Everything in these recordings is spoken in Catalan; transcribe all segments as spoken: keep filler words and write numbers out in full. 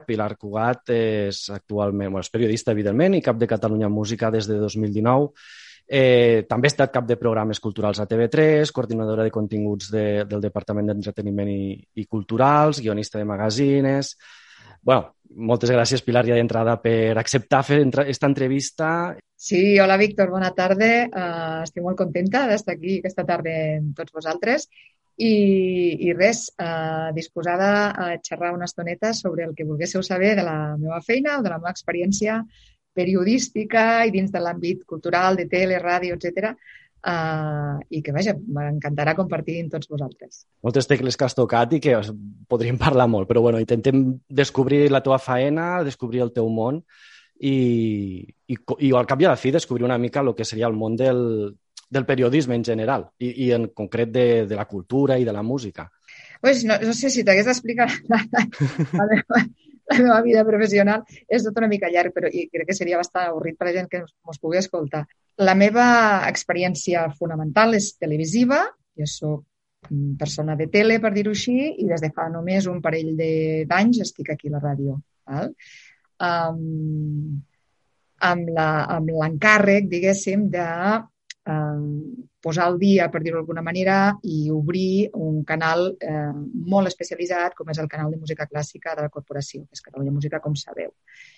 Pilar Cugat és actualment, bueno, és periodista, evidentment, i cap de Catalunya Música des de dos mil dinou. Eh, també ha estat cap de programes culturals a T V tres, coordinadora de continguts de, del Departament d'Entreteniment i, i Culturals, guionista de magazines. Bueno, moltes gràcies, Pilar, ja d'entrada per acceptar fer aquesta entrevista. Sí, hola, Víctor, bona tarda. Uh, estic molt contenta d'estar aquí aquesta tarda amb tots vosaltres. I, i res, uh, disposada a xerrar una estoneta sobre el que volguéssiu saber de la meva feina o de la meva experiència periodística i dins de l'àmbit cultural, de tele, ràdio, etcètera. Uh, i que, vaja, m'encantarà compartir amb tots vosaltres. Moltes tecles que has tocat i que podríem parlar molt, però bueno, intentem descobrir la teva faena, descobrir el teu món i, i, i al cap i a la fi descobrir una mica el que seria el món del, del periodisme en general i, i en concret de, de la cultura i de la música. Pues no, no sé si t'hagués d'explicar la, la, meva, la meva vida professional, és tot una mica llarg, però i crec que seria bastant avorrit per la gent que ens pugui escoltar. La meva experiència fonamental és televisiva, jo soc persona de tele, per dir-ho així, i des de fa només un parell d'anys estic aquí a la ràdio. Val? Um, amb l'encàrrec, diguéssim, de um, posar al dia, per dir-ho d'alguna manera, i obrir un canal eh, molt especialitzat, com és el canal de música clàssica de la corporació, que és Catalunya Música, com sabeu.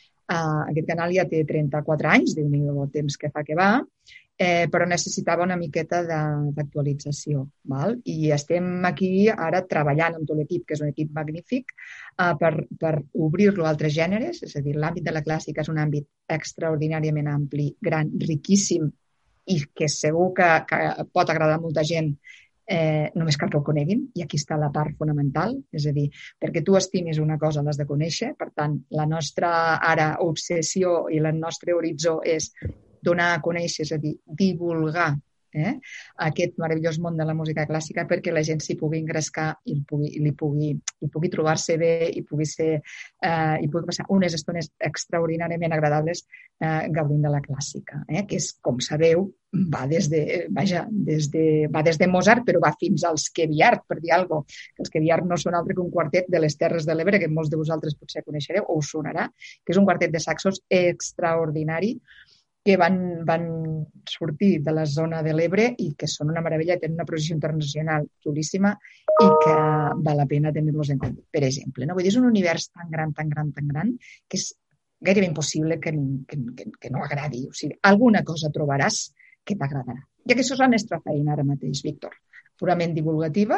Uh, aquest canal ja té trenta-quatre anys, déu-n'hi-do el temps que fa que va, eh, però necessitava una miqueta d'actualització. Val? I estem aquí ara treballant amb tot l'equip, que és un equip magnífic, uh, per, per obrir-lo a altres gèneres, és a dir, l'àmbit de la clàssica és un àmbit extraordinàriament ampli, gran, riquíssim, i que segur que, que pot agradar a molta gent. Eh, només cal que ho coneguin, i aquí està la part fonamental, és a dir, perquè tu estimis una cosa l'has de conèixer, per tant, la nostra ara obsessió i el nostre horitzó és donar a conèixer, és a dir, divulgar eh, aquest meravellós món de la música clàssica perquè la gent s'hi pugui engrescar i pugui, li pugui, i pugui trobar-se bé i pugui, ser, eh, i pugui passar unes estones extraordinàriament agradables eh, gaudint de la clàssica, eh, que és, com sabeu, va des de, vaja, des de, va des de Mozart, però va fins als Queviart, per dir alguna cosa. Els Queviart no són altre que un quartet de les Terres de l'Ebre, que molts de vosaltres potser coneixereu o us sonarà, que és un quartet de saxos extraordinari que van, van sortir de la zona de l'Ebre i que són una meravella, tenen una projecció internacional xulíssima i que val la pena tenir-los en compte. Per exemple, no? Vull dir, és un univers tan gran, tan gran, tan gran, que és gairebé impossible que, que, que, que no agradi. O sigui, alguna cosa trobaràs que t'agradarà. I aquesta és la nostra feina ara mateix, Víctor. Purament divulgativa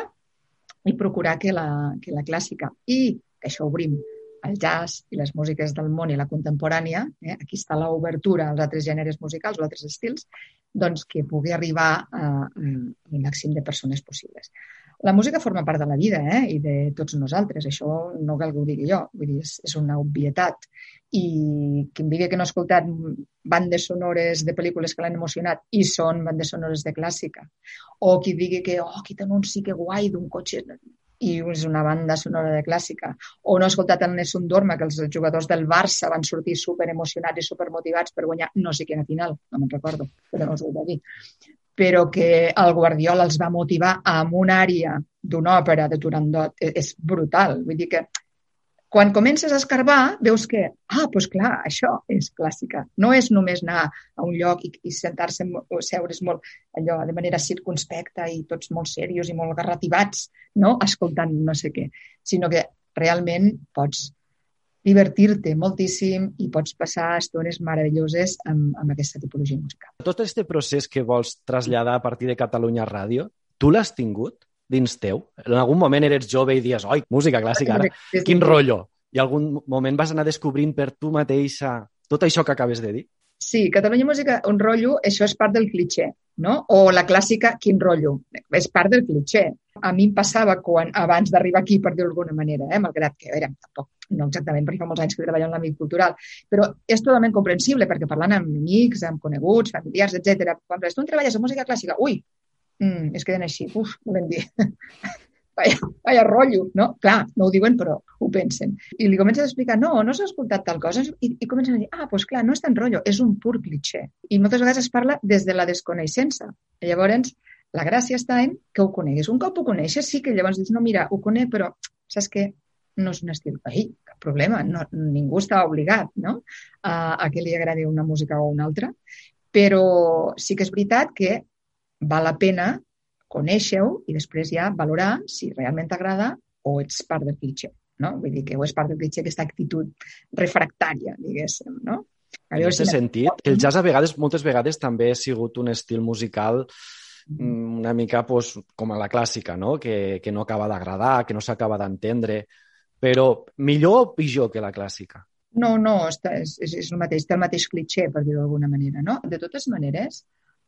i procurar que la, que la clàssica i que això obrim el jazz i les músiques del món i la contemporània, eh, aquí està l'obertura als altres gèneres musicals, als altres estils, doncs que pugui arribar a, a, al màxim de persones possibles. La música forma part de la vida eh, i de tots nosaltres, això no cal que ho digui jo, vull dir, és, és una obvietat. I qui em digui que no ha escoltat bandes sonores de pel·lícules que l'han emocionat i són bandes sonores de clàssica, o qui digui que oh, aquí té un sí que guai d'un cotxe i és una banda sonora de clàssica, o no ha escoltat el Nessun Dorma, que els jugadors del Barça van sortir super emocionats i super motivats per guanyar no sé quina final, no me'n recordo, però no us ho he de dir, però que el Guardiola els va motivar amb una ària d'una òpera de Turandot, és brutal, vull dir que quan comences a escarbar, veus que, ah, doncs clar, això és clàssica. No és només anar a un lloc i, i sentar-se o seure's molt allò de manera circunspecta i tots molt serios i molt garrativats, no? Escoltant no sé què, sinó que realment pots divertir-te moltíssim i pots passar estones meravelloses amb, amb aquesta tipologia musical. Tot aquest procés que vols traslladar a partir de Catalunya Ràdio, tu l'has tingut dins teu? En algun moment eres jove i dius, oi, música clàssica ara, quin rotllo? I algun moment vas anar descobrint per tu mateixa tot això que acabes de dir? Sí, Catalunya Música, un rotllo, això és part del cliché, no? O la clàssica, quin rotllo? És part del cliché. A mi em passava quan, abans d'arribar aquí, per dir-ho d'alguna manera, eh? Malgrat que érem tampoc, no exactament, perquè fa molts anys que treballo en l'àmbit cultural, però és totalment comprensible, perquè parlant amb amics, amb coneguts, familiars, etcètera, quan tu treballes en música clàssica, ui, Mm, es queden així, uf, volem dir, vaya, vaya rotllo, no? Clar, no ho diuen, però ho pensen. I li comences a explicar, no, no s'ha escoltat tal cosa, i, i comencen a dir, ah, doncs clar, no és tan rotllo, és un pur cliché. I moltes vegades es parla des de la desconeixença. I llavors, la gràcia està en que ho coneguis. Un cop ho coneixes, sí que llavors dius, no, mira, ho conec, però saps què? no és un estil, ei, cap problema, no, ningú està obligat, no?, a, a que li agradi una música o una altra, però sí que és veritat que val la pena conèixer-ho i després ja valorar si realment t'agrada o ets part del clitxé, no? Vull dir que o és part del clitxé aquesta actitud refractària, diguéssim, no? En aquest sentit, el jazz a vegades, moltes vegades també ha sigut un estil musical una mica pues, com a la clàssica, no? Que, que no acaba d'agradar, que no s'acaba d'entendre, però millor o pitjor que la clàssica? No, no, està, és, és el mateix, té el mateix clitxé, per dir-ho d'alguna manera, no? De totes maneres,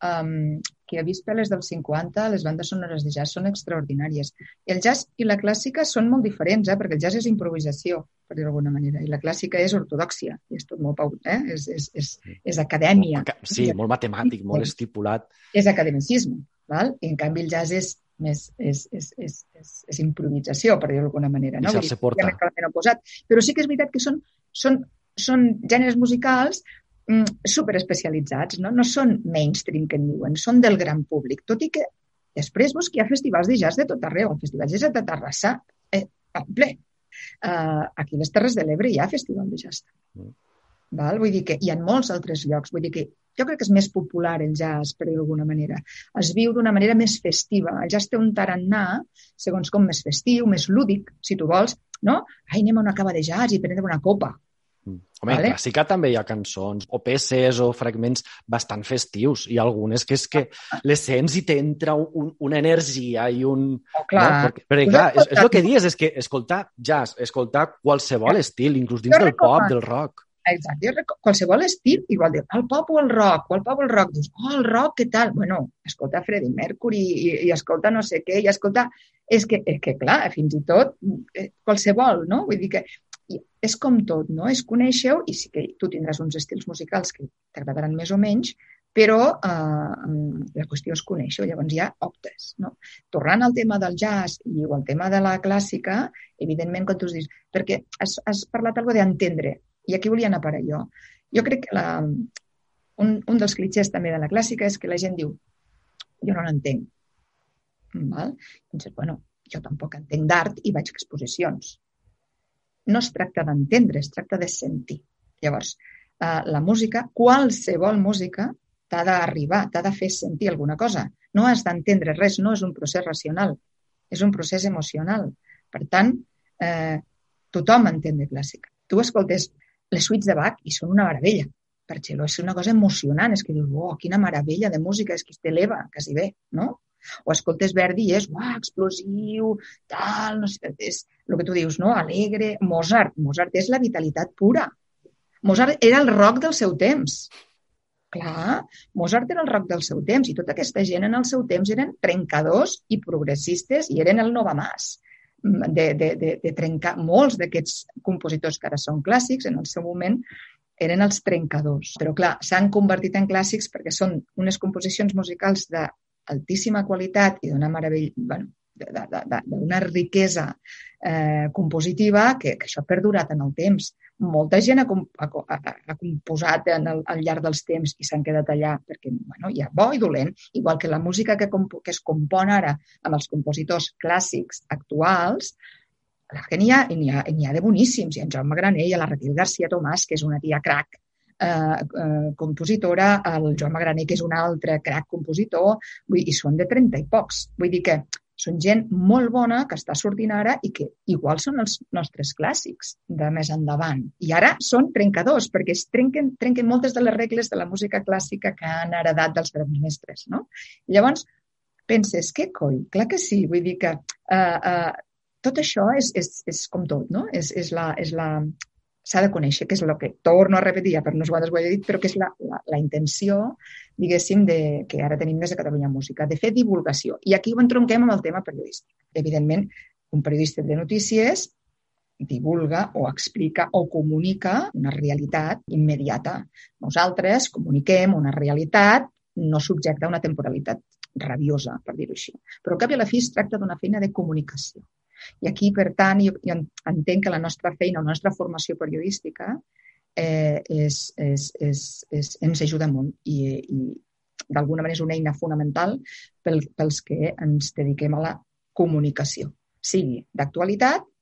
um, qui ha vist pel·les dels cinquanta, les bandes sonores de jazz són extraordinàries. El jazz i la clàssica són molt diferents, eh? Perquè el jazz és improvisació, per dir-ho d'alguna manera, i la clàssica és ortodòxia, i és tot molt paut, eh? És, és, és, és acadèmia. Sí, molt matemàtic, molt estipulat. És academicisme, val? I en canvi el jazz és més és, és, és, és, és improvisació, per dir-ho d'alguna manera. No? Deixar-se portar. Però sí que és veritat que són, són, són gèneres musicals mm, superespecialitzats, no? No són mainstream, que en diuen, són del gran públic. Tot i que després veus que hi ha festivals de jazz de tot arreu. El festival de jazz de Terrassa, eh, ple. Uh, aquí a les Terres de l'Ebre hi ha festival de jazz. Mm. Val? Vull dir que hi ha molts altres llocs. Vull dir que jo crec que és més popular el jazz, per dir-ho d'alguna manera. Es viu d'una manera més festiva. El jazz té un tarannà, segons com més festiu, més lúdic, si tu vols, no? Ai, anem a una cava de jazz i prenem una copa. Mm. Home, vale? En clàssica també hi ha cançons, o peces o fragments bastant festius. Hi ha algunes que és que les sents i t'entra un, una energia i un... Oh, clar. No? Perquè, perquè, clar, és, és el que dius, és que escoltar jazz, escoltar qualsevol estil, inclús dins del pop, del rock. Exacte, qualsevol estil, igual dir, el pop o el rock, o el pop o el rock, dius, oh, el rock, què tal? Bueno, escolta Freddie Mercury i, i escolta no sé què, i escolta... És que, és que clar, fins i tot, qualsevol, no? Vull dir que és com tot, no? És conèixer-ho, i sí que tu tindràs uns estils musicals que t'agradaran més o menys, però eh, la qüestió és conèixer-ho, llavors ja optes, no? Tornant al tema del jazz i al tema de la clàssica, evidentment, quan tu dius, perquè has, has parlat algo d'entendre, i aquí volia anar a parar jo. Jo crec que la, un, un dels clitxers també de la clàssica és que la gent diu jo no l'entenc. Val? Doncs, bueno, jo tampoc entenc d'art i vaig a exposicions. No es tracta d'entendre, es tracta de sentir. Llavors, eh, la música, qualsevol música, t'ha d'arribar, t'ha de fer sentir alguna cosa. No has d'entendre res, no és un procés racional, és un procés emocional. Per tant, eh, tothom entén de clàssica. Tu escoltes les suites de Bach i són una meravella. Per cello és una cosa emocionant, és que dius, oh, quina meravella de música, és que t'eleva, quasi bé, no? O escoltes Verdi i és, uah, explosiu, tal, no sé, és el que tu dius, no? Alegre. Mozart, Mozart és la vitalitat pura. Mozart era el rock del seu temps. Clar, Mozart era el rock del seu temps i tota aquesta gent en el seu temps eren trencadors i progressistes i eren el Novamàs. De, de, de, de trencar. Molts d'aquests compositors que ara són clàssics, en el seu moment eren els trencadors. Però clar, s'han convertit en clàssics perquè són unes composicions musicals d'altíssima qualitat i d'una meravella, bueno, d'una riquesa eh, compositiva que, que això ha perdurat en el temps. Molta gent ha, ha, ha composat en el, al llarg dels temps i s'han quedat allà perquè bueno, hi ha bo i dolent, igual que la música que, que es compon ara amb els compositors clàssics actuals, que n'hi ha, n'hi ha, n'hi ha de boníssims. Hi ha en Jaume Graner, hi ha la Raquel García Tomàs, que és una tia crac eh, eh, compositora, el Jaume Graner, que és un altre crac compositor, vull, i són de trenta i pocs. Vull dir que són gent molt bona que està sortint ara i que igual són els nostres clàssics de més endavant. I ara són trencadors, perquè es trenquen, trenquen moltes de les regles de la música clàssica que han heredat dels grans mestres, no? I llavors penses, què coi? Clar que sí, vull dir que uh, uh, tot això és, és, és com tot, no? És, és la... És la s'ha de conèixer, que és el que torno a repetir, per unes quantes ho he dit, però que és la, la, la intenció, diguéssim, de, que ara tenim des de Catalunya Música, de fer divulgació. I aquí ho entronquem amb el tema periodístic. Evidentment, un periodista de notícies divulga o explica o comunica una realitat immediata. Nosaltres comuniquem una realitat no subjecta a una temporalitat rabiosa, per dir-ho així. Però al cap i a la fi es tracta d'una feina de comunicació. I aquí, per tant, jo, jo entenc que la nostra feina, la nostra formació periodística eh, és, és, és, és, ens ajuda molt i, i d'alguna manera és una eina fonamental pel, pels que ens dediquem a la comunicació, sigui d'actualitat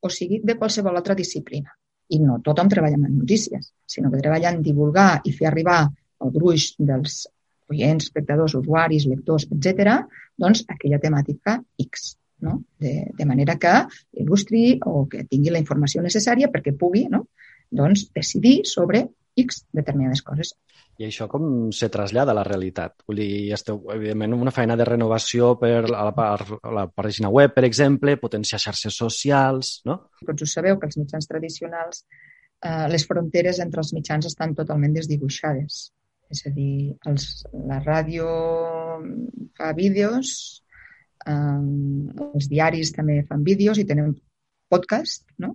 o sigui de qualsevol altra disciplina. I no tothom treballa en notícies, sinó que treballa en divulgar i fer arribar el gruix dels oients, espectadors, usuaris, lectors, etcètera, doncs aquella temàtica X, no? De, de manera que il·lustri o que tingui la informació necessària perquè pugui, no? Doncs, decidir sobre X determinades coses. I això com se trasllada a la realitat? Vull dir, esteu, evidentment, una feina de renovació per a la, a la pàgina web, per exemple, potenciar xarxes socials, no? Tots ho sabeu, que els mitjans tradicionals, eh, les fronteres entre els mitjans estan totalment desdibuixades. És a dir, els, la ràdio fa vídeos, eh, els diaris també fan vídeos i tenen podcast, no?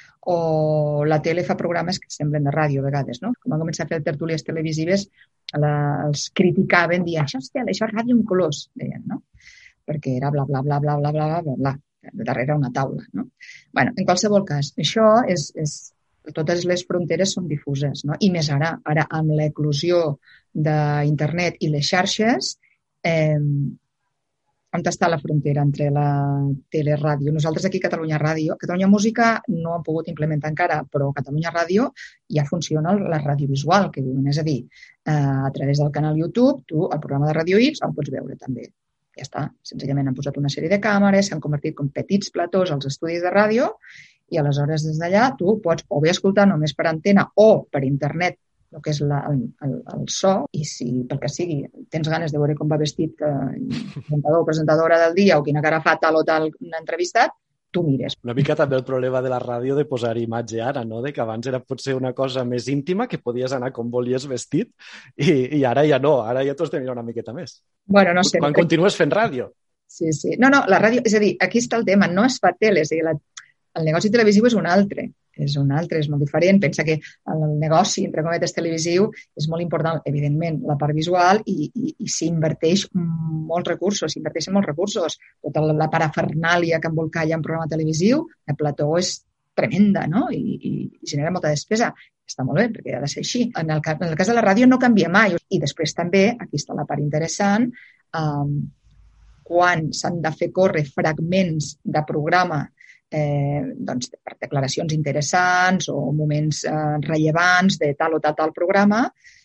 O la tele fa programes que semblen de ràdio a vegades, no? Com van començar a fer tertúlies televisives, la, els criticaven dient això és tele, això és ràdio en colors, deien, no? Perquè era bla, bla, bla, bla, bla, bla, bla, bla, darrere una taula, no? Bueno, en qualsevol cas, això és, és totes les fronteres són difuses, no? I més ara, ara amb l'eclosió d'internet i les xarxes, eh, on està la frontera entre la tele i ràdio? Nosaltres aquí a Catalunya Ràdio, Catalunya Música no han pogut implementar encara, però a Catalunya Ràdio ja funciona la radiovisual, que diuen, és a dir, eh, a través del canal YouTube, tu el programa de Ràdio X el pots veure també. Ja està, senzillament han posat una sèrie de càmeres, s'han convertit com petits platós als estudis de ràdio i aleshores des d'allà tu pots o bé escoltar només per antena o per internet el que és la, el, el, el so, i si pel que sigui tens ganes de veure com va vestit eh, presentador o presentadora del dia o quina cara fa tal o tal entrevistat, tu mires. Una mica també el problema de la ràdio de posar imatge ara, no? De que abans era potser una cosa més íntima, que podies anar com volies vestit, i, i ara ja no, ara ja t'ho has de mirar una miqueta més. Bueno, no sé. Quan no... continues fent ràdio. Sí, sí. No, no, la ràdio, és a dir, aquí està el tema, no es fa tele, és a dir, la, el negoci televisiu és un altre. és un altre, és molt diferent. Pensa que el negoci, entre cometes, televisiu és molt important, evidentment, la part visual i, i, i s'inverteix molts recursos, s'inverteixen molts recursos. Tota la parafernàlia que embolcalla un programa televisiu, el plató és tremenda, no? I, i, i genera molta despesa. Està molt bé, perquè ha de ser així. En el, en el cas de la ràdio no canvia mai. I després també, aquí està la part interessant, um, quan s'han de fer córrer fragments de programa eh, doncs, per declaracions interessants o moments eh, rellevants de tal o tal, tal programa,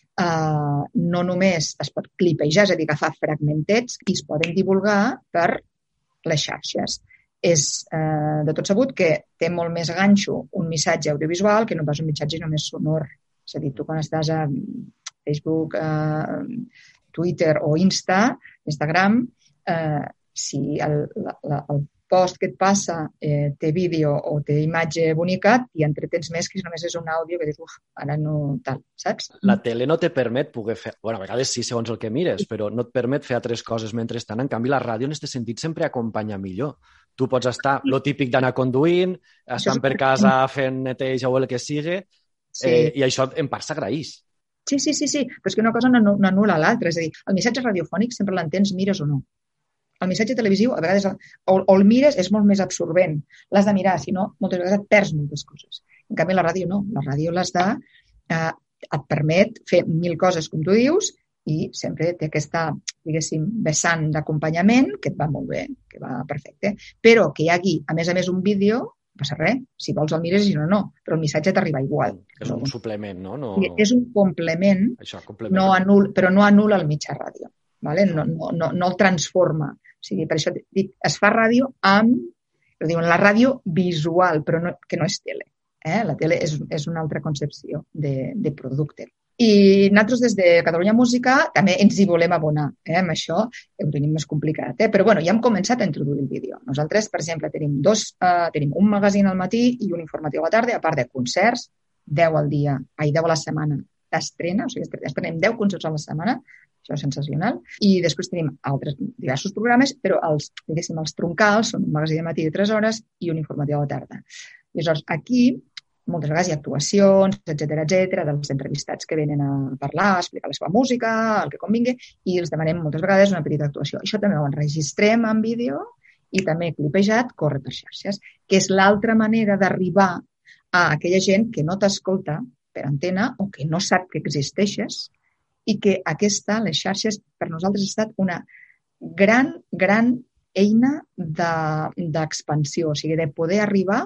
eh, no només es pot clipejar, és a dir, agafar fragmentets i es poden divulgar per les xarxes. És eh, de tot sabut que té molt més ganxo un missatge audiovisual que no pas un missatge només sonor. És a dir, tu quan estàs a Facebook, eh, Twitter o Insta, Instagram, eh, si el, la, el post que et passa eh, té vídeo o té imatge bonica, i entretens més que si només és un àudio que dius, uf, ara no tal, saps? La tele no te permet poder fer... Bueno, a vegades sí, segons el que mires, però no et permet fer altres coses mentrestant. En canvi, la ràdio en aquest sentit sempre acompanya millor. Tu pots estar, lo típic d'anar conduint, estant per casa fent neteja o el que sigui, sí. eh, i això en part s'agraeix. Sí, sí, sí, sí, però és que una cosa no, no anul·la l'altra. És a dir, el missatge radiofònic sempre l'entens, mires o no. El missatge televisiu, a vegades, o, o el mires, és molt més absorbent. L'has de mirar, si no, moltes vegades et perds moltes coses. En canvi, la ràdio no. La ràdio l'has de... Eh, et permet fer mil coses, com tu dius, i sempre té aquesta, diguéssim, vessant d'acompanyament que et va molt bé, que va perfecte. Però que hi hagi, a més a més, un vídeo, no passa res. Si vols el mires i si no, no. Però el missatge t'arriba igual. És un suplement, no? no... És un complement, Això, complement. No anul, però no anul·la el mitjà ràdio. Vale? No, no, no, no el transforma. O sigui, per això dic, es fa ràdio amb, però diuen la ràdio visual, però no, que no és tele. Eh? La tele és, és una altra concepció de, de producte. I nosaltres des de Catalunya Música també ens hi volem abonar. Eh? Amb això ho tenim més complicat. Eh? Però bueno, ja hem començat a introduir el vídeo. Nosaltres, per exemple, tenim, dos, eh, tenim un magazín al matí i un informatiu a la tarda, a part de concerts, deu al dia, ai, deu a la setmana d'estrena, o sigui, estrenem deu concerts a la setmana, això és sensacional. I després tenim altres diversos programes, però els, diguéssim, els troncals són un magazín de matí de tres hores i un informatiu a la tarda. Llavors, aquí, moltes vegades hi ha actuacions, etcètera, etcètera, dels entrevistats que venen a parlar, a explicar la seva música, el que convingui, i els demanem moltes vegades una petita actuació. Això també ho enregistrem en vídeo i també clipejat, corre per xarxes, que és l'altra manera d'arribar a aquella gent que no t'escolta per antena o que no sap que existeixes, i que aquesta, les xarxes, per nosaltres ha estat una gran, gran eina d'expansió, de, o sigui, de poder arribar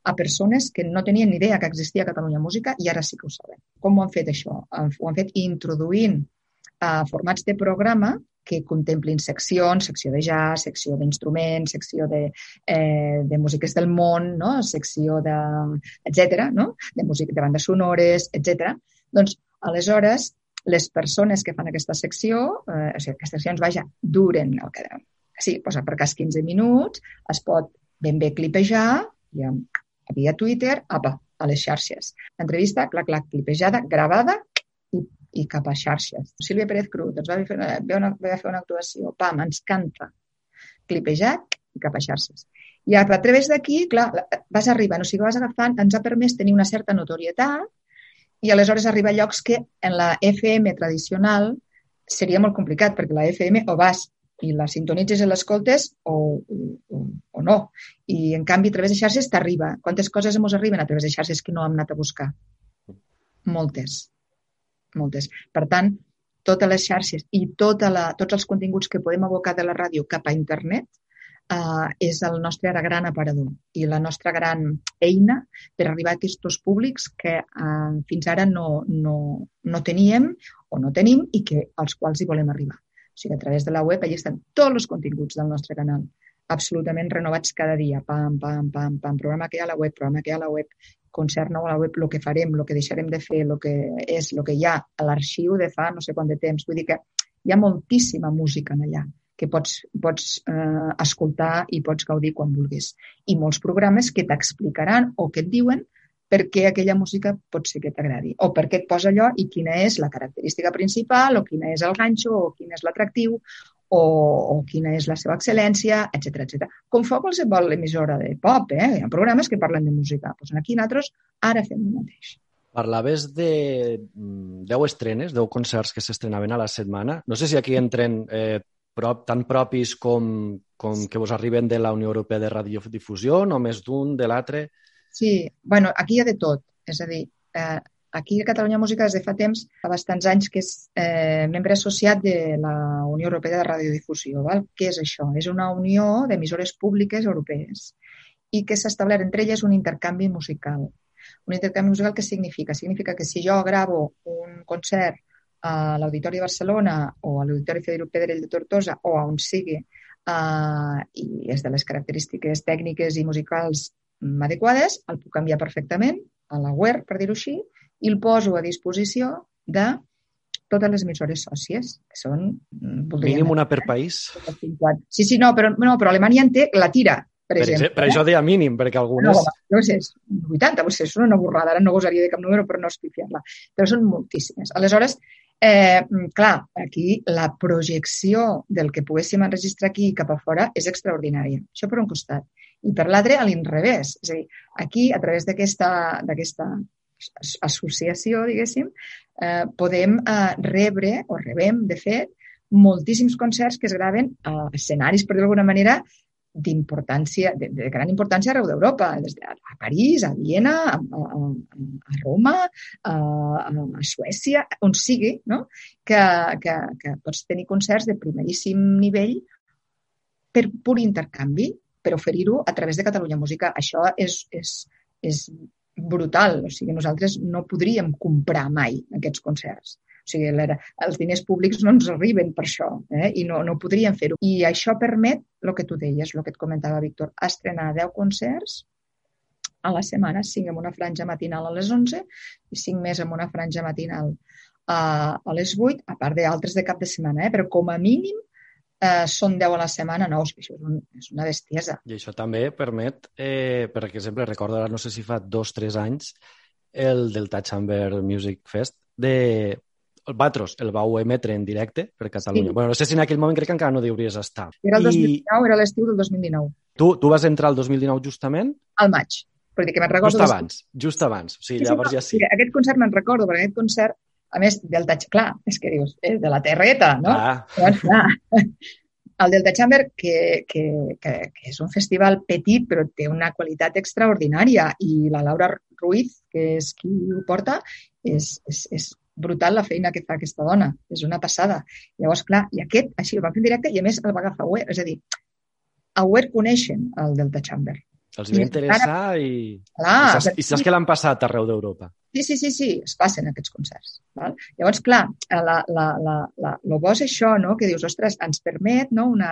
a persones que no tenien ni idea que existia Catalunya Música i ara sí que ho saben. Com ho han fet això? Ho han fet introduint uh, formats de programa que contemplin seccions, secció de jazz, secció d'instruments, secció de, eh, de músiques del món, no? Secció de... etcètera, no? De música, de bandes sonores, etcètera. Doncs, aleshores, les persones que fan aquesta secció, eh, o sigui, aquestes seccions, vaja, duren el que... Sí, posa per cas quinze minuts, es pot ben bé clipejar, ja, via Twitter, apa, a les xarxes. Entrevista, clac, clac, clipejada, gravada i, i cap a xarxes. Sílvia Pérez Cruz, doncs va fer una, va fer una actuació, pam, ens canta, clipejat i cap a xarxes. I a través d'aquí, clar, vas arribant, o sigui, vas agafant, ens ha permès tenir una certa notorietat i aleshores arribar a llocs que en la F M tradicional seria molt complicat, perquè la F M o vas i la sintonitzes i l'escoltes o, o, o no. I, en canvi, a través de xarxes t'arriba. Quantes coses ens arriben a través de xarxes que no hem anat a buscar? Moltes. Moltes. Per tant, totes les xarxes i tota la, tots els continguts que podem abocar de la ràdio cap a internet eh, és el nostre ara gran aparador i la nostra gran eina per arribar a aquests públics que eh, fins ara no, no, no teníem o no tenim i que, als quals hi volem arribar. O sigui, a través de la web, allà estan tots els continguts del nostre canal, absolutament renovats cada dia. Pam, pam, pam, pam, programa que hi ha a la web, programa que hi ha a la web, concert nou a la web, el que farem, el que deixarem de fer, el que és, el que hi ha a l'arxiu de fa no sé quant de temps. Vull dir que hi ha moltíssima música en allà que pots, pots eh, escoltar i pots gaudir quan vulguis. I molts programes que t'explicaran o que et diuen per què aquella música pot ser que t'agradi, o per què et posa allò i quina és la característica principal, o quina és el ganxo, o quin és l'atractiu, o, o quina és la seva excel·lència, etcètera, etcètera. Com fa qualsevol emissora de pop, eh? Hi ha programes que parlen de música. Pues aquí nosaltres ara fem el mateix. Parlaves de deu estrenes, deu concerts que s'estrenaven a la setmana. No sé si aquí entren eh, prop, tan propis com, com que vos arriben de la Unió Europea de Radiodifusió, només d'un, de l'altre... Sí, bueno, aquí hi ha de tot. És a dir, eh, aquí a Catalunya Música des de fa temps, fa bastants anys que és eh, membre associat de la Unió Europea de Radiodifusió. Val? Què és això? És una unió d'emissores públiques europees i que s'ha establert entre elles un intercanvi musical. Un intercanvi musical què significa? Significa que si jo gravo un concert a l'Auditori de Barcelona o a l'Auditori Federico Pedrell de Tortosa o a on sigui eh, i és de les característiques tècniques i musicals adequades, el puc canviar perfectament a la web, per dir-ho així, i el poso a disposició de totes les emissores sòcies, que són... Mínim una per país? Sí, sí, no, però, no, però Alemanya en té la tira, per, per exemple. Per eh? això deia mínim, perquè algunes... No, no sé, vuitanta, potser és una borrada, ara no gosaria de cap número per no espifiar-la, però són moltíssimes. Aleshores, eh, clar, aquí la projecció del que poguéssim enregistrar aquí cap a fora és extraordinària. Això per un costat. I per l'altre, a l'inrevés. És a dir, aquí, a través d'aquesta associació, diguéssim, eh, podem eh, rebre, o rebem, de fet, moltíssims concerts que es graven a escenaris, per dir d'alguna manera, d'importància, de, de gran importància arreu d'Europa, a París, a Viena, a, a, a Roma, a, a Suècia, on sigui, no? que, que, que pots tenir concerts de primeríssim nivell per pur intercanvi, per oferir-ho a través de Catalunya Música. Això és, és, és brutal. O sigui, nosaltres no podríem comprar mai aquests concerts. O sigui, els diners públics no ens arriben per això, eh? I no, no podríem fer-ho. I això permet, el que tu deies, el que et comentava, Víctor, estrenar deu concerts a la setmana, cinc en una franja matinal a les onze i cinc més en una franja matinal a, a les vuit, a part d'altres de cap de setmana, eh? Però com a mínim Uh, són deu a la setmana, no, això és, un, és una bestiesa. I això també permet, eh, per exemple, recordo ara, no sé si fa dos o tres anys, el Delta Chamber Music Fest, de el Batros, el vau emetre en directe per Catalunya. Sí. Bueno, no sé si en aquell moment crec que encara no hauries estar. Era el dos mil dinou, I... era l'estiu del dos mil dinou. Tu, tu vas entrar el dos mil dinou justament? Al maig. Perquè que me'n recordo... Just abans, just abans. O sigui, sí, llavors sí, no, ja sí. Aquest concert me'n recordo, perquè aquest concert a més, Delta, clar, és que dius, és de la terreta, no? Ah. Llavors, clar, el Delta Chamber, que, que, que, que és un festival petit, però té una qualitat extraordinària, i la Laura Ruiz, que és qui ho porta, és, és, és brutal la feina que fa aquesta dona, és una passada. Llavors, clar, i aquest, així, el va fer en directe, i a més el va agafar a Web, és a dir, a Web coneixen el Delta Chamber. Els hi va interessar i, clar, i, saps, i saps que l'han passat arreu d'Europa. Sí, sí, sí, sí, es passen aquests concerts. Val? Llavors, clar, la, la, la, la, el bo és això, no? Que dius, ostres, ens permet, no? Una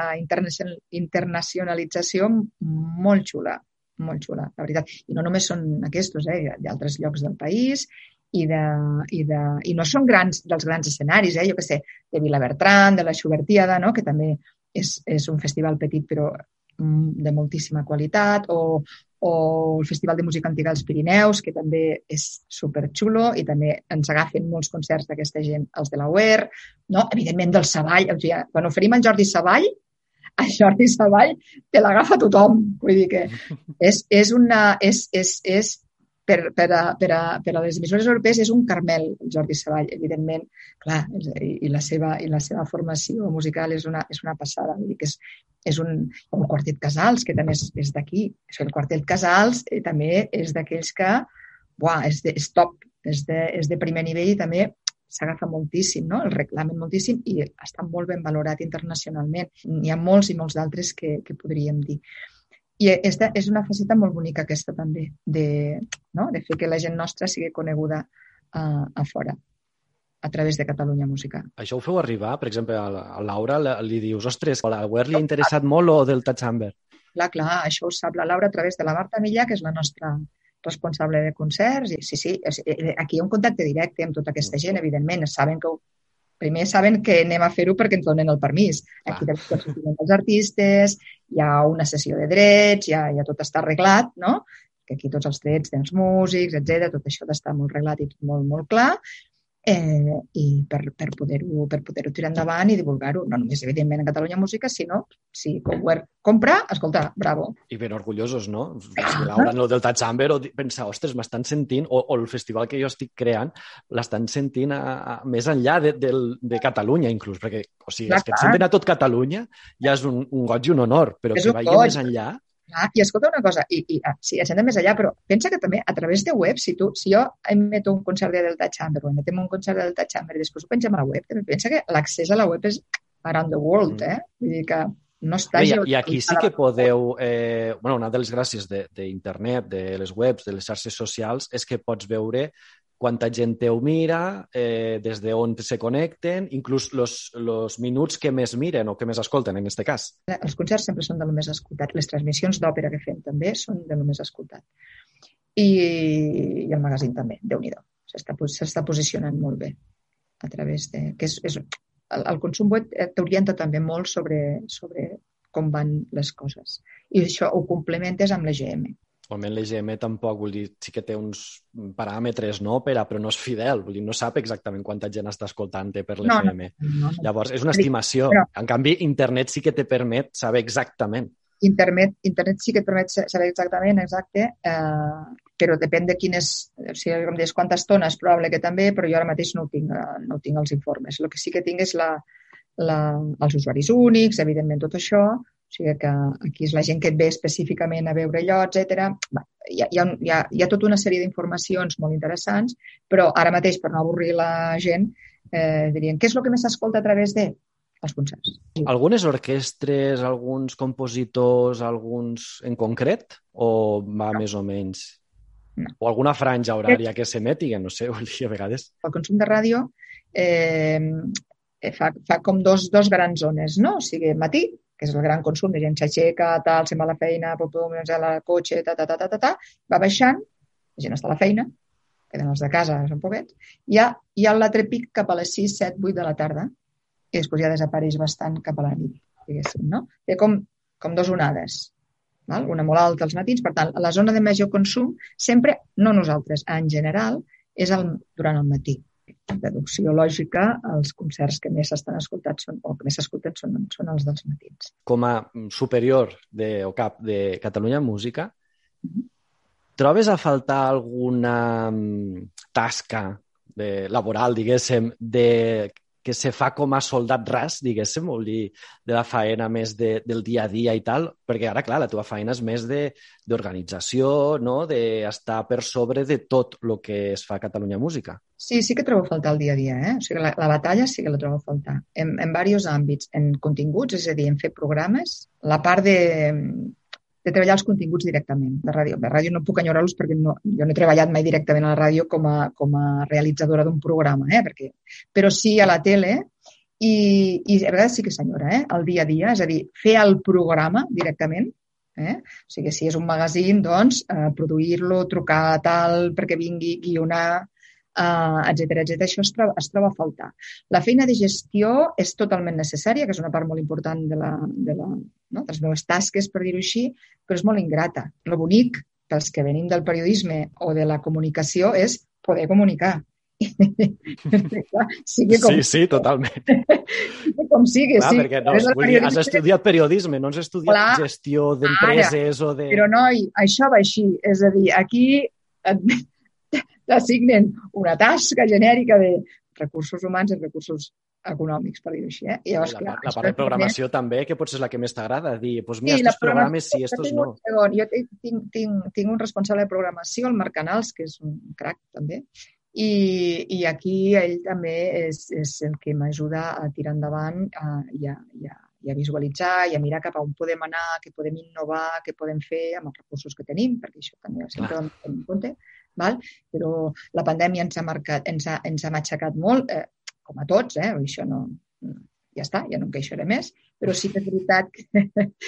internacionalització molt xula, molt xula, la veritat. I no només són aquests, eh? Hi ha altres llocs del país i, de, i, de, i no són grans, dels grans escenaris, eh? Jo què sé, de Vilabertran, de la Xubertiada, no? Que també és, és un festival petit però de moltíssima qualitat, o, o el Festival de Música Antiga dels Pirineus, que també és superxulo i també ens agafen molts concerts d'aquesta gent, els de la U E R, no? Evidentment del Savall, o sigui, quan oferim en Jordi Savall, a Jordi Savall te l'agafa tothom, vull dir que és, és una... És, és, és, per, per, a, per, a, per a les emissores europees és un Carmel, el Jordi Savall, evidentment, clar, i, i, la seva, i la seva formació musical és una, és una passada, vull dir que és, és un, el Quartet Casals, que també és, és d'aquí. El Quartet Casals eh, també és d'aquells que, buah, és, de, és top, és de, és de primer nivell i també s'agafa moltíssim, no? El reclamen moltíssim i està molt ben valorat internacionalment. N'hi ha molts i molts d'altres que, que podríem dir. I esta és una faceta molt bonica aquesta també, de, no? De fer que la gent nostra sigui coneguda a, a fora, a través de Catalunya Música. Això ho feu arribar, per exemple, a la, a Laura, li dius, ostres, a la U E R li ha interessat molt o Delta Chamber? Clar, clar, això ho sap la Laura a través de la Marta Millà, que és la nostra responsable de concerts. I sí, sí, aquí hi ha un contacte directe amb tota aquesta gent, evidentment. Saben que ho, primer saben que anem a fer-ho perquè ens donen el permís. Aquí també tots els artistes, hi ha una sessió de drets, ja, ja tot està arreglat, no? Que aquí tots els drets dels músics, etcètera, tot això està molt arreglat i tot molt, molt clar. Eh, i per, per poder-ho per poder-ho tirar endavant i divulgar-ho, no només evidentment en Catalunya Música, sinó si Comware compra, escolta, bravo. I ben orgullosos, no? Si Laura en el Delta Chamber o pensar, ostres, m'estan sentint, o, o el festival que jo estic creant l'estan sentint a, a, més enllà de, de, de Catalunya inclús, perquè o sigui, clar, és que et senten a tot Catalunya ja és un, un goig i un honor, però és que vagi més enllà. Ah, I escolta una cosa, i, i, sí, ens anem més allà, però pensa que també a través de web, si, tu, si jo emeto un concert de Delta Chamber o emetem un concert de Delta Chamber i després ho pengem a la web, també pensa que l'accés a la web és around the world, eh? Vull dir que no està... I, I aquí sí que podeu... Eh, bueno, una de les gràcies d'internet, de, de les webs, de les xarxes socials, és que pots veure quanta gent ho mira, eh, des d'on se connecten, inclús els minuts que més miren o que més escolten, en aquest cas. Els concerts sempre són de lo més escoltat. Les transmissions d'òpera que fem també són de lo més escoltat. I, i el magazín també, Déu-n'hi-do. S'està posicionant molt bé a través de... Que és, és, el, el consum web t'orienta també molt sobre, sobre com van les coses. I això ho complementes amb l'E G M. Normalment l'E G M tampoc, vull dir, sí que té uns paràmetres, no?, però, però no és fidel, vull dir, no sap exactament quanta gent està escoltant per l'E G M. No, no, no. Llavors, és una estimació. Però, en canvi, internet sí que te permet saber exactament. Internet, internet sí que et permet saber exactament, exacte, eh, però depèn de quines, o sigui, com deies, quanta estona és probable que també, però jo ara mateix no ho tinc, no ho tinc els informes. El que sí que tinc és la, la, els usuaris únics, evidentment tot això, o sigui que aquí és la gent que et ve específicament a veure allò, etcètera. Hi ha, hi, ha, hi, ha, hi ha tota una sèrie d'informacions molt interessants, però ara mateix, per no avorrir la gent, eh, dirien, què és el que més s'escolta a través de els concerts? Algunes orquestres, alguns compositors, alguns en concret, o va no. més o menys? No. O alguna franja horària que s'emeti, no sé, vol dir, a vegades. El consum de ràdio eh, fa, fa com dos, dos grans zones, no? O sigui, matí, que és el gran consum, de gent s'aixeca, tal, se'n va a la feina, pum, pum, a la cotxe, ta, ta, ta, ta, ta, ta, va baixant, la gent està a la feina, queden els de casa, són poquets, hi ha, hi ha l'altre pic cap a les sis, set, vuit de la tarda, i després ja desapareix bastant cap a la nit, diguéssim, no? Té com, com dos onades, val? Una molt alta als matins, per tant, la zona de major consum, sempre, no nosaltres, en general, és el, durant el matí. Deducció lògica, els concerts que més estan escoltats són, o que més s'escolten són, són els dels matins. Com a superior de, o cap de Catalunya Música, mm-hmm. trobes a faltar alguna tasca de, laboral, diguéssim, de, que se fa com a soldat ras, diguéssim, vol dir, de la faena més de, del dia a dia i tal? Perquè ara, clar, la teva feina és més d'organització, no?, d'estar per sobre de tot el que es fa a Catalunya Música. Sí, sí que trobo a faltar el dia a dia, eh? O sigui, la, la batalla sí que la trobo a faltar. En, en diversos àmbits, en continguts, és a dir, en fer programes, la part de, de treballar els continguts directament de ràdio. De ràdio no puc enyorar-los perquè no, jo no he treballat mai directament a la ràdio com a, com a realitzadora d'un programa, eh? Perquè, però sí a la tele i, i a vegades sí que s'enyora, eh? El dia a dia, és a dir, fer el programa directament, eh? O sigui, si és un magazín, doncs, eh, produir-lo, trucar tal perquè vingui, guionar, Uh, etcètera, etcètera. Això es troba, es troba a faltar. La feina de gestió és totalment necessària, que és una part molt important de, la, de, la, no? de les meves tasques, per dir-ho així, però és molt ingrata. Lo bonic pels que venim del periodisme o de la comunicació és poder comunicar. sigui com... Sí, sí, totalment. com sigui, Clar, sí. Perquè no, dir, has estudiat periodisme, no has estudiat Clar, gestió d'empreses o de... Però, noi, això va així. És a dir, aquí... t'assignen una tasca genèrica de recursos humans i recursos econòmics, per dir-ho així. Eh? I llavors, la, clar, la part de programació també, que potser és la que més t'agrada, dir, doncs mira, sí, estos programes sí, estos no. Segon. Jo tinc, tinc, tinc un responsable de programació, el Marc Canals, que és un crac també, i, i aquí ell també és, és el que m'ajuda a tirar endavant a, i, a, i, a, i a visualitzar i a mirar cap a on podem anar, què podem innovar, què podem fer amb els recursos que tenim, perquè això també sempre ho hem de tenir en compte. Val? Però la pandèmia ens ha, marcat, ens ha, ens ha matxacat molt, eh, com a tots, eh? Això no, ja està, ja no em queixaré més, però sí que és veritat que,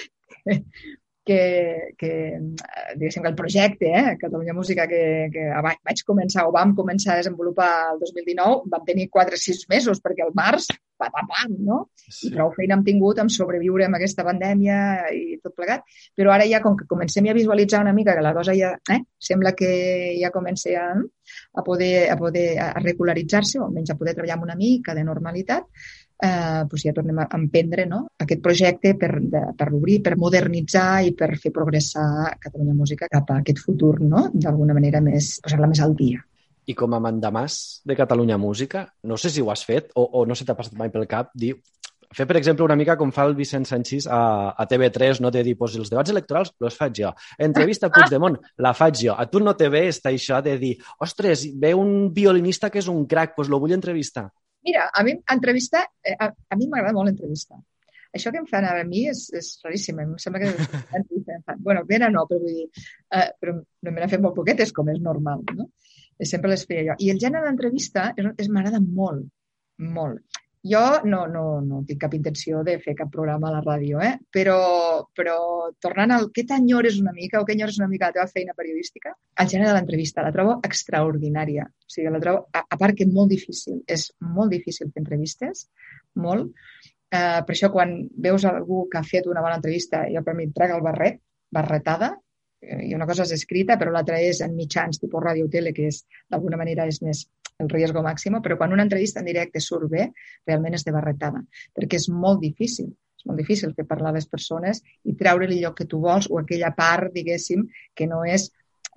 que, que diguéssim que el projecte, eh, Catalunya Música, que, que vaig començar o vam començar a desenvolupar el dos mil dinou, vam tenir quatre o sis mesos, perquè al març, pam, pam, pam, no? Sí. I prou feina hem tingut amb sobreviure amb aquesta pandèmia i tot plegat, però ara ja, com que comencem a visualitzar una mica que la cosa ja, eh, sembla que ja comença a, a poder, a poder a regularitzar-se, o almenys a poder treballar amb una mica de normalitat, eh, doncs ja tornem a emprendre, no? Aquest projecte per, de, per obrir, per modernitzar i per fer progressar Catalunya Música cap a aquest futur, no? D'alguna manera més, posar-la més al dia. I com a mandamàs de Catalunya Música, no sé si ho has fet o, o no se t'ha passat mai pel cap, dir, fer, per exemple, una mica com fa el Vicent Sanchís a, a T V tres, no? De dir, doncs els debats electorals els faig jo. Entrevista a Puigdemont, la faig jo. A tu no te ve està això de dir, ostres, ve un violinista que és un crac, doncs lo vull entrevistar. Mira, a mi entrevistar, a, a mi m'agrada molt entrevistar. Això que em fan a mi és, és raríssim. Em sembla que... bueno, vera no, però vull dir... Eh, però no me n'ha fet molt poquetes, com és normal, no? Sempre les feia jo. I el gènere d'entrevista és, és, m'agrada molt, molt. Jo no, no, no tinc cap intenció de fer cap programa a la ràdio, eh? però, però tornant al què t'enyores una mica o què enyores una mica la teva feina periodística, el gènere de l'entrevista la trobo extraordinària. O sigui, la trobo, a, a part que molt difícil. És molt difícil fer entrevistes, molt. Eh, per això, quan veus algú que ha fet una bona entrevista, jo per mi em trega el barret, barretada, i una cosa és escrita, però l'altra és en mitjans tipus ràdio o tele, que és d'alguna manera és més el riesgo màxim, però quan una entrevista en directe surt bé, realment és de barretada, perquè és molt difícil, és molt difícil fer parlar a les persones i treure-li allò que tu vols o aquella part, diguéssim, que no és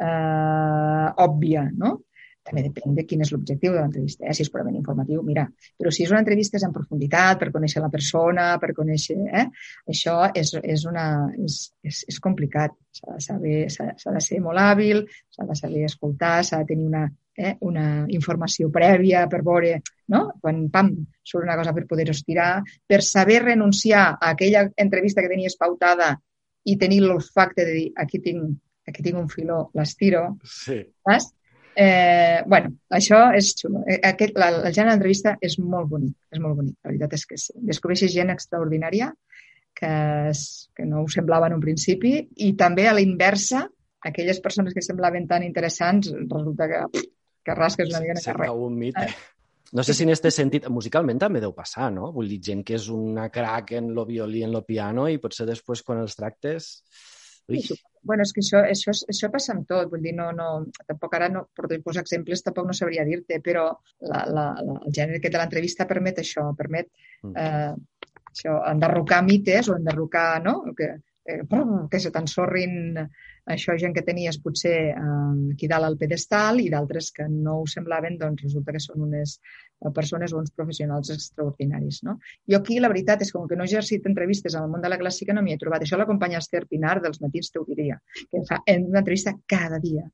eh, òbvia, no? També depèn de quin és l'objectiu de l'entrevista, eh? Si és purament informatiu, mira. Però si és una entrevista és en profunditat, per conèixer la persona, per conèixer... Eh? Això és, és, una, és, és, és complicat. S'ha de saber, s'ha, s'ha de ser molt hàbil, s'ha de saber escoltar, s'ha de tenir una, eh, una informació prèvia per veure, no? Quan, pam, surt una cosa per poder-ho estirar, per saber renunciar a aquella entrevista que tenies pautada i tenir l'olfacte de dir, aquí tinc, aquí tinc un filó, l'estiro, sí. Saps? Eh, bueno, això és xulo. Aquest, la, el gènere d'entrevista és molt bonic, és molt bonic, la veritat és que sí. Descobreixes gent extraordinària que, és, que no ho semblava en un principi i també a la inversa, aquelles persones que semblaven tan interessants resulta que, que rasques una mica en el carrer. Un mite. No sé si en aquest sentit, musicalment també deu passar, no? Vull dir, gent que és una crac en lo violí, en lo piano i potser després quan els tractes... Ui. Bueno, és que això, això, això passa amb tot, vull dir, no, no, tampoc ara, no, per posar exemples, tampoc no sabria dir-te, però la, la, la, el gènere que de l'entrevista permet això, permet eh, això, enderrocar mites o enderrocar, no?, que, eh, que se t'ensorrin això, gent que tenies potser eh, aquí dalt al pedestal i d'altres que no ho semblaven, doncs resulta que són unes persones o uns professionals extraordinaris, no? Jo aquí la veritat és que com que no he exercit entrevistes en el món de la clàssica no m'hi he trobat. Això la companya Esther Pinar dels Matins t'ho diria, que fa una entrevista cada dia.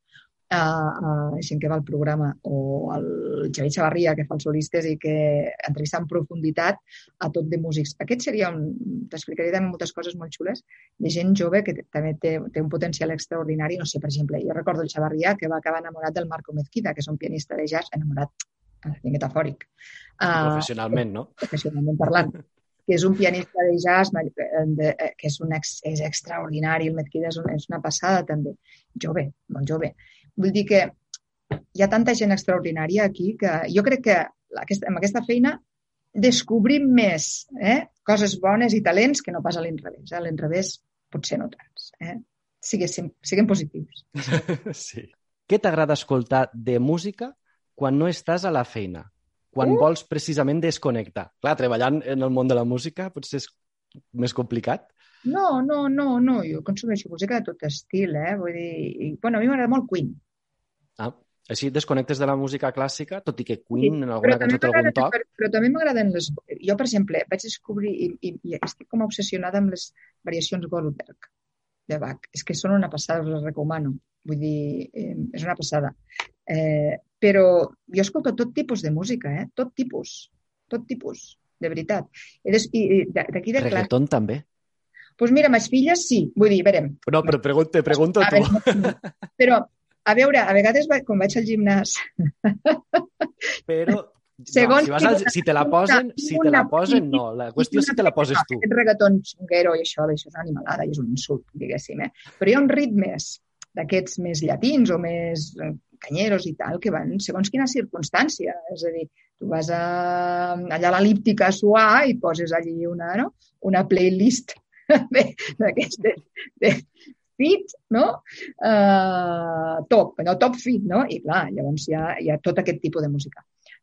a, a gent que va al programa, o el Xavier Chavarria, que fa els solistes i que entrevista en profunditat a tot de músics. Aquest seria un... T'explicaria també moltes coses molt xules de gent jove que també té, té un potencial extraordinari. No sé, per exemple, jo recordo el Chavarria que va acabar enamorat del Marco Mezquida, que és un pianista de jazz enamorat, metafòric. Professionalment, no? Uh, professionalment parlant. Que és un pianista de jazz que és, un ex, és extraordinari. El Mezquida és, un, és una passada també. Jove, molt jove. Vull dir que hi ha tanta gent extraordinària aquí que jo crec que aquesta, amb aquesta feina descobrim més eh, coses bones i talents que no pas a l'inrevés. A l'inrevés potser no tants. Eh? Siguéssim, siguem positius. Sí. Què t'agrada escoltar de música quan no estàs a la feina? Quan uh! vols precisament desconnectar? Clar, treballant en el món de la música potser és més complicat. No, no, no, no. Jo consumeixo música de tot estil, eh? Vull dir... I, bueno, a mi m'agrada molt Queen. Ah, així desconnectes de la música clàssica, tot i que Queen Sí, en alguna cançó té algun toc? Però, però també m'agraden les... Jo, per exemple, vaig descobrir i, i, i estic com obsessionada amb les variacions Goldberg de Bach. És que són una passada, us les recomano. Vull dir, eh, és una passada. Eh, però jo escolto tot tipus de música, eh? Tot tipus. Tot tipus, de veritat. I, des, i, i d'aquí de Reggaeton clar... també? Doncs pues mira, amb les filles sí. Vull dir, verem. No, però pregunto, pregunto a tu. Veure, però, a veure, a vegades quan vaig al gimnàs... Però, no, si, vas al, si te la posen, si te la posen, no. La qüestió és si te la poses tu. Aquest reggaeton xunguero i això, això és una animalada i és un insult, diguéssim. Eh? Però hi ha uns ritmes d'aquests més llatins o més canyeros i tal, que van segons quina circumstància. És a dir, tu vas a, allà a l'elíptica a suar i poses allí una, no? una playlist d'aquests de, de fit, no? Uh, top, no? Top fit, no? I clar, llavors hi ha, hi ha tot aquest tipus de música.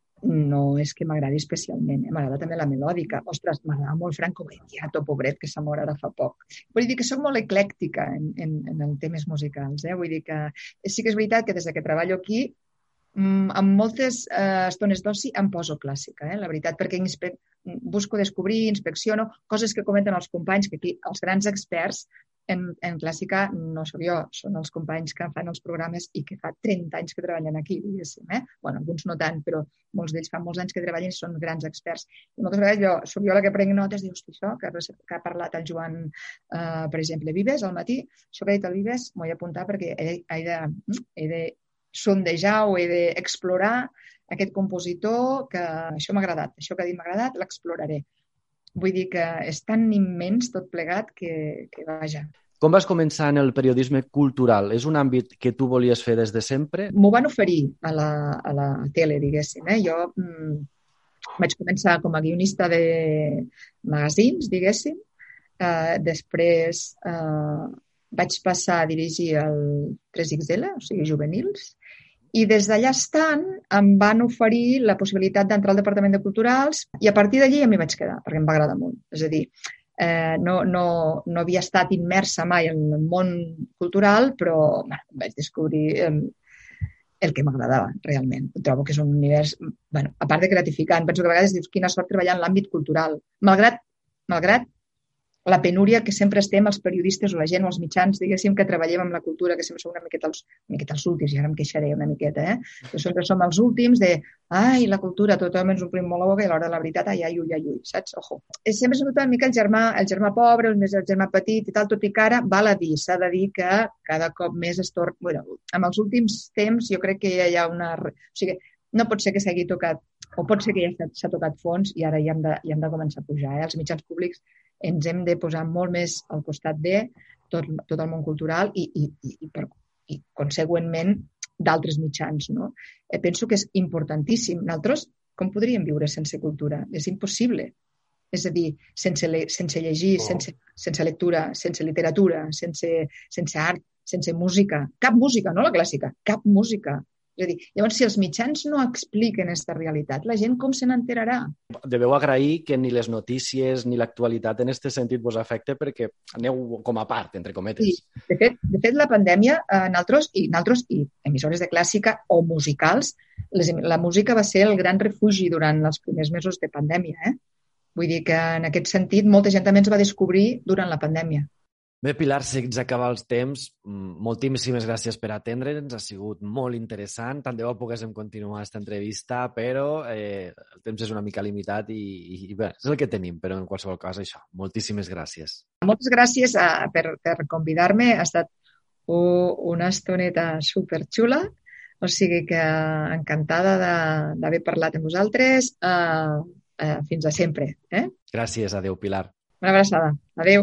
No és que m'agradi especialment, eh? M'agrada també la melòdica. Ostres, m'agrada molt Franco Battiato, pobret, que s'ha mort ara fa poc. Vull dir que soc molt eclèctica en, en, en els temes musicals, eh? Vull dir que sí que és veritat que des que treballo aquí amb moltes eh, estones d'oci em poso clàssica, eh, la veritat, perquè inspe... busco descobrir, inspecciono coses que comenten els companys, que aquí els grans experts en, en clàssica no sóc jo, són els companys que fan els programes i que fa trenta anys que treballen aquí, diguéssim. Eh? Bueno, alguns no tant, però molts d'ells fa molts anys que treballen i són grans experts. I moltes vegades jo, soc jo la que prenc notes i dius, això que, que ha parlat el Joan, eh, per exemple, Vives al matí, això que ha dit el Vives m'ho he d'apuntar perquè he, he de... He de sondejar o he d'explorar aquest compositor, que això m'ha agradat, això que ha dit m'ha agradat, l'exploraré. Vull dir que és tan immens tot plegat que, que vaja. Com vas començar en el periodisme cultural? És un àmbit que tu volies fer des de sempre? M'ho van oferir a la, a la tele, diguéssim. Eh? Jo mm, vaig començar com a guionista de magazines, diguéssim. Uh, després uh, vaig passar a dirigir el tres ics ele, o sigui, juvenils, i des d'allà estant em van oferir la possibilitat d'entrar al Departament de Culturals i a partir d'allí ja m'hi vaig quedar, perquè em va agradar molt. És a dir, eh, no, no, no havia estat immersa mai en el món cultural, però bueno, vaig descobrir eh, el que m'agradava realment. Trobo que és un univers, bueno, a part de gratificant, penso que a vegades dius quina sort treballar en l'àmbit cultural, malgrat, malgrat la penúria que sempre estem els periodistes o la gent o els mitjans, diguéssim, que treballem amb la cultura, que sempre som una miqueta els, una miqueta els últims, i ara em queixaré una miqueta, eh? Però sempre som els últims de, ai, la cultura, tothom ens omplim molt la boca i a l'hora de la veritat, ai, ai, ui, ai, ui, saps? Ojo. És sempre s'ha notat una mica el germà, el germà pobre, el, més, el germà petit i tal, tot i que ara val a dir, s'ha de dir que cada cop més es torna... Bueno, amb els últims temps jo crec que ja hi ha una... O sigui, no pot ser que s'hagi tocat, o pot ser que ja s'ha tocat fons i ara ja hem de, ja hem de començar a pujar, eh? Els mitjans públics ens hem de posar molt més al costat de tot, tot el món cultural i, i, i, i, per, i consegüentment, d'altres mitjans. No? Eh, penso que és importantíssim. Nosaltres, com podríem viure sense cultura? És impossible. És a dir, sense, le, sense llegir, oh. sense, sense lectura, sense literatura, sense, sense art, sense música. Cap música, no la clàssica, cap música. És a dir, llavors, si els mitjans no expliquen aquesta realitat, la gent com se n'enterarà? Deveu agrair que ni les notícies ni l'actualitat en aquest sentit vos afecte perquè aneu com a part, entre cometes. Sí, de fet, de fet la pandèmia, eh, nosaltres, i, nosaltres, i emissores de clàssica o musicals, les, la música va ser el gran refugi durant els primers mesos de pandèmia. Eh? Vull dir que en aquest sentit molta gent també ens va descobrir durant la pandèmia. Bé, Pilar, se'ns acaba els temps. Moltíssimes gràcies per atendre'ns. Ha sigut molt interessant. Tant de bo poguéssim continuar aquesta entrevista, però eh, el temps és una mica limitat i, i bé, és el que tenim, però en qualsevol cas això. Moltíssimes gràcies. Moltes gràcies a, per, per convidar-me. Ha estat uh, una estoneta superxula, o sigui que encantada d'haver parlat amb vosaltres. Uh, uh, fins a sempre. Eh? Gràcies. Adéu, Pilar. Una abraçada. Adéu.